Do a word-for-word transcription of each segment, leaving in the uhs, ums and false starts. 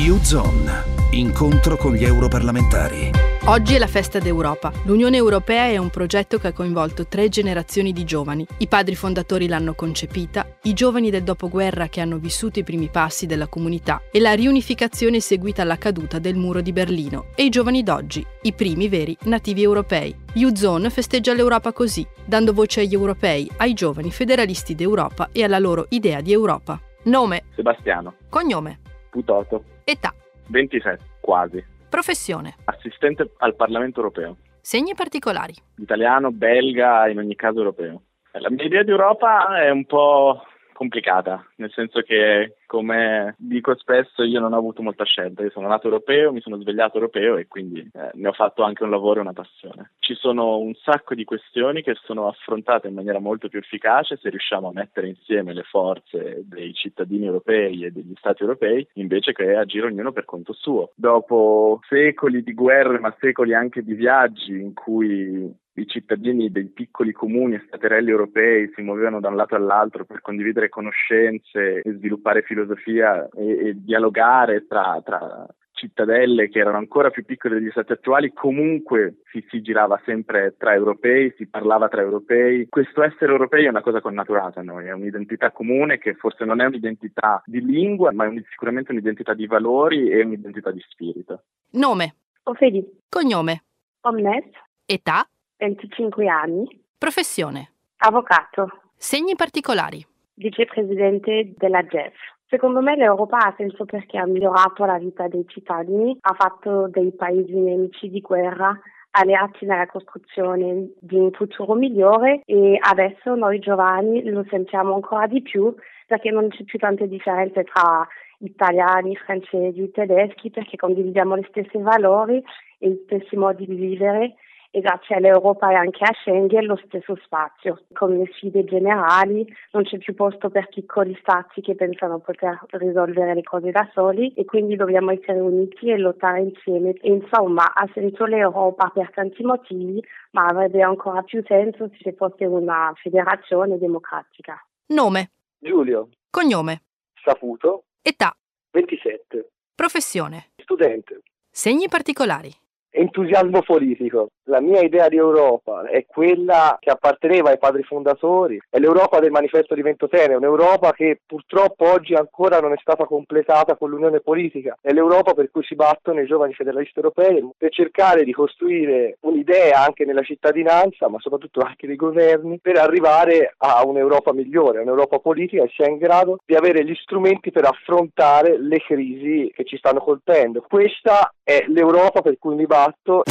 U-Zone, incontro con gli europarlamentari. Oggi è la festa d'Europa. L'Unione Europea è un progetto che ha coinvolto tre generazioni di giovani. I padri fondatori l'hanno concepita, i giovani del dopoguerra che hanno vissuto i primi passi della comunità e la riunificazione seguita alla caduta del muro di Berlino, e i giovani d'oggi, i primi veri nativi europei. U-Zone festeggia l'Europa così, dando voce agli europei, ai giovani federalisti d'Europa e alla loro idea di Europa. Nome: Sebastiano. Cognome: Putoto. Età: ventisette, quasi. Professione: Assistente al Parlamento europeo. segni particolari: Italiano, belga, in ogni caso europeo. La mia idea di Europa è un po' complicata, nel senso che, come dico spesso, io non ho avuto molta scelta. Io sono nato europeo, mi sono svegliato europeo e quindi eh, ne ho fatto anche un lavoro e una passione. Ci sono un sacco di questioni che sono affrontate in maniera molto più efficace se riusciamo a mettere insieme le forze dei cittadini europei e degli stati europei, invece che agire ognuno per conto suo. Dopo secoli di guerre, ma secoli anche di viaggi in cui i cittadini dei piccoli comuni e staterelli europei si muovevano da un lato all'altro per condividere conoscenze e sviluppare filosofia e, e dialogare tra, tra cittadelle che erano ancora più piccole degli stati attuali, comunque si, si girava sempre tra europei, si parlava tra europei. Questo essere europei è una cosa connaturata a noi, è un'identità comune che forse non è un'identità di lingua, ma è un, sicuramente un'identità di valori e un'identità di spirito. Nome: Ophélie. Cognome: Omnes. Età: venticinque anni. Professione: Avvocato. segni particolari: Vicepresidente della G E F. Secondo me l'Europa ha senso perché ha migliorato la vita dei cittadini, ha fatto dei paesi nemici di guerra alleati nella costruzione di un futuro migliore, e adesso noi giovani lo sentiamo ancora di più perché non c'è più tante differenze tra italiani, francesi, tedeschi, perché condividiamo gli stessi valori e gli stessi modi di vivere, e grazie all'Europa e anche a Schengen lo stesso spazio. Con le sfide generali non c'è più posto per piccoli stati che pensano poter risolvere le cose da soli, e quindi dobbiamo essere uniti e lottare insieme. E insomma, ha senso l'Europa per tanti motivi, ma avrebbe ancora più senso se fosse una federazione democratica. Nome: Giulio. Cognome: Saputo. Età: ventisette. Professione: Studente. segni particolari: Entusiasmo politico. La mia idea di Europa è quella che apparteneva ai padri fondatori, è l'Europa del manifesto di Ventotene, un'Europa che purtroppo oggi ancora non è stata completata con l'unione politica, è l'Europa per cui si battono i giovani federalisti europei per cercare di costruire un'idea anche nella cittadinanza, ma soprattutto anche nei governi, per arrivare a un'Europa migliore, un'Europa politica che sia in grado di avere gli strumenti per affrontare le crisi che ci stanno colpendo. Questa è l'Europa per cui mi batto.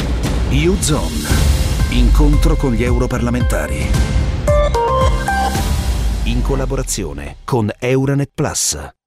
U-Zone, incontro con gli europarlamentari. In collaborazione con Euranet Plus.